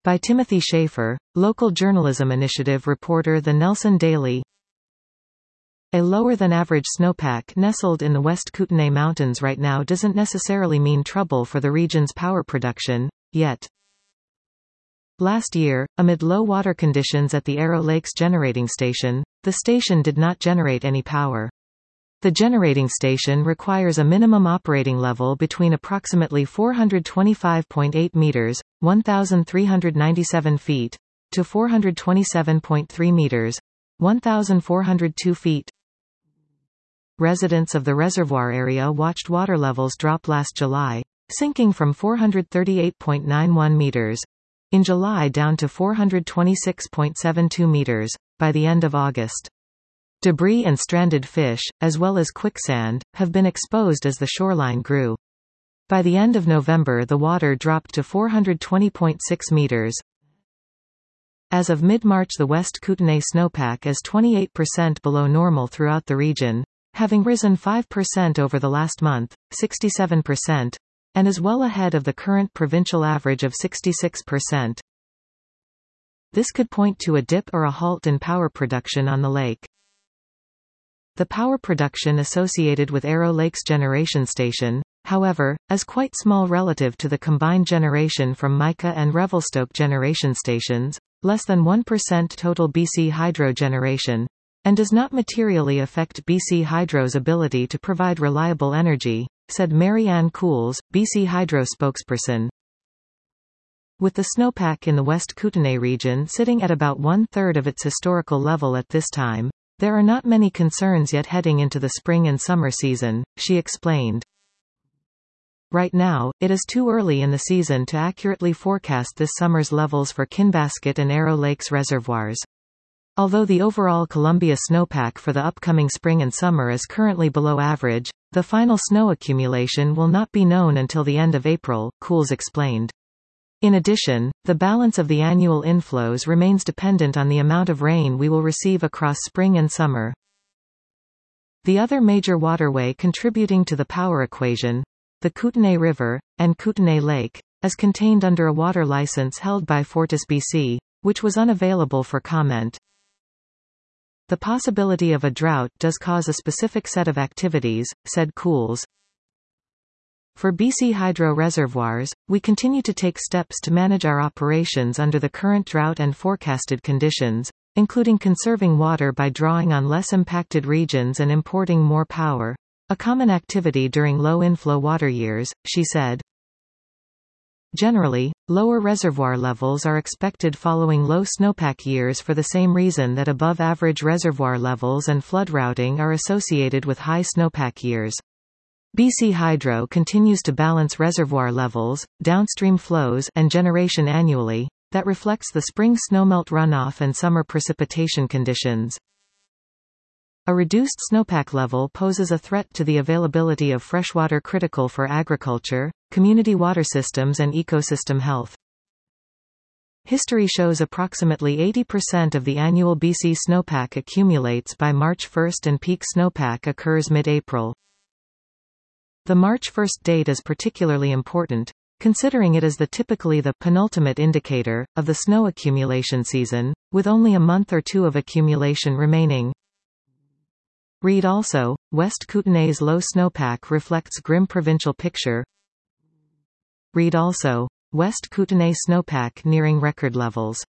By Timothy Schaefer, local journalism initiative reporter The Nelson Daily. A lower-than-average snowpack nestled in the West Kootenay Mountains right now doesn't necessarily mean trouble for the region's power production, yet. Last year, amid low water conditions at the Arrow Lakes generating station, the station did not generate any power. The generating station requires a minimum operating level between approximately 425.8 meters, 1,397 feet, to 427.3 meters, 1,402 feet. Residents of the reservoir area watched water levels drop last July, sinking from 438.91 meters in July down to 426.72 meters by the end of August. Debris and stranded fish, as well as quicksand, have been exposed as the shoreline grew. By the end of November, the water dropped to 420.6 meters. As of mid-March, the West Kootenay snowpack is 28% below normal throughout the region, having risen 5% over the last month, 67%, and is well ahead of the current provincial average of 66%. This could point to a dip or a halt in power production on the lake. The power production associated with Arrow Lakes Generation Station, however, is quite small relative to the combined generation from Mica and Revelstoke generation stations, less than 1% total BC Hydro generation, and does not materially affect BC Hydro's ability to provide reliable energy, said Mary Ann Cools, BC Hydro spokesperson. With the snowpack in the West Kootenay region sitting at about one-third of its historical level at this time, there are not many concerns yet heading into the spring and summer season, she explained. Right now, it is too early in the season to accurately forecast this summer's levels for Kinbasket and Arrow Lakes reservoirs. Although the overall Columbia snowpack for the upcoming spring and summer is currently below average, the final snow accumulation will not be known until the end of April, Cools explained. In addition, the balance of the annual inflows remains dependent on the amount of rain we will receive across spring and summer. The other major waterway contributing to the power equation, the Kootenay River, and Kootenay Lake, is contained under a water license held by FortisBC, which was unavailable for comment. The possibility of a drought does cause a specific set of activities, said Cools. For BC Hydro reservoirs, we continue to take steps to manage our operations under the current drought and forecasted conditions, including conserving water by drawing on less impacted regions and importing more power, a common activity during low inflow water years, she said. Generally, lower reservoir levels are expected following low snowpack years for the same reason that above-average reservoir levels and flood routing are associated with high snowpack years. BC Hydro continues to balance reservoir levels, downstream flows, and generation annually. That reflects the spring snowmelt runoff and summer precipitation conditions. A reduced snowpack level poses a threat to the availability of freshwater critical for agriculture, community water systems and ecosystem health. History shows approximately 80% of the annual BC snowpack accumulates by March 1 and peak snowpack occurs mid-April. The March 1 date is particularly important, considering it is typically the penultimate indicator of the snow accumulation season, with only a month or two of accumulation remaining. Read also, West Kootenay's low snowpack reflects grim provincial picture. Read also, West Kootenay snowpack nearing record levels.